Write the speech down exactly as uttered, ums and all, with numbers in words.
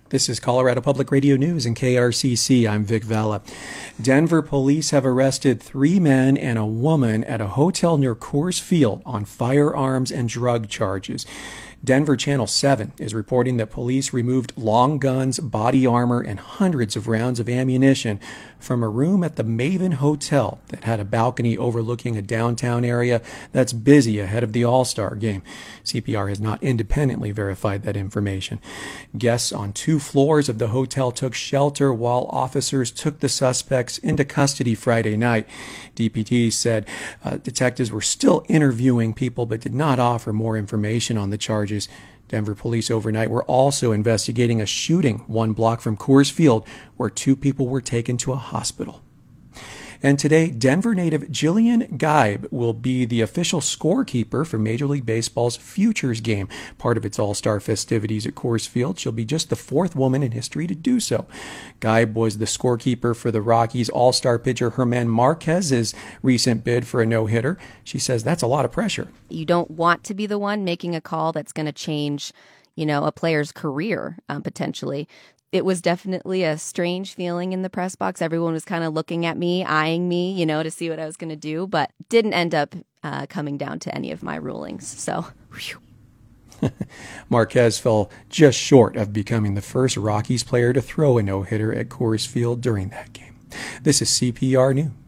This is Colorado Public Radio News and K R C C. I'm Vic Vela. Denver police have arrested three men and a woman at a hotel near Coors Field on firearms and drug charges. Denver Channel seven is reporting that police removed long guns, body armor, and hundreds of rounds of ammunition from a room at the Maven Hotel that had a balcony overlooking a downtown area that's busy ahead of the All-Star game. C P R has not independently verified that information. Guests on two floors of the hotel took shelter while officers took the suspects into custody Friday night. D P T said uh, detectives were still interviewing people but did not offer more information on the charges. Denver police overnight were also investigating a shooting one block from Coors Field where two people were taken to a hospital. And today, Denver native Jillian Geib will be the official scorekeeper for Major League Baseball's Futures game. Part of its All-Star festivities at Coors Field, she'll be just the fourth woman in history to do so. Geib was the scorekeeper for the Rockies All-Star pitcher German Marquez's recent bid for a no-hitter. She says that's a lot of pressure. You don't want to be the one making a call that's going to change, you know, a player's career, um, potentially. It was definitely a strange feeling in the press box. Everyone was kind of looking at me, eyeing me, you know, to see what I was going to do, but didn't end up uh, coming down to any of my rulings. So, whew. Marquez fell just short of becoming the first Rockies player to throw a no-hitter at Coors Field during that game. This is C P R News.